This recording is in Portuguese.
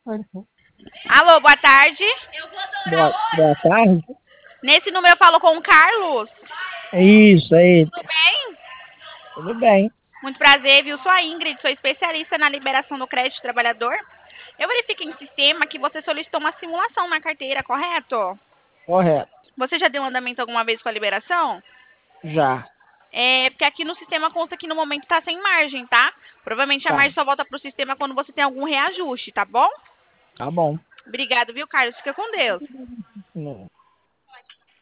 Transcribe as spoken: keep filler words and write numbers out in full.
Alô, boa tarde. Boa, boa tarde. Nesse número eu falo com o Carlos. É isso aí. Tudo bem? Tudo bem. Muito prazer, viu? Sou a Ingrid, sou especialista na liberação do crédito trabalhador. Eu verifiquei em sistema que você solicitou uma simulação na carteira, correto? Correto. Você já deu um andamento alguma vez com a liberação? Já. É, porque aqui no sistema consta que no momento está sem margem, tá? Provavelmente a Tá. margem só volta pro sistema quando você tem algum reajuste, tá bom? Tá bom. Obrigado, viu, Carlos? Fica com Deus. Não.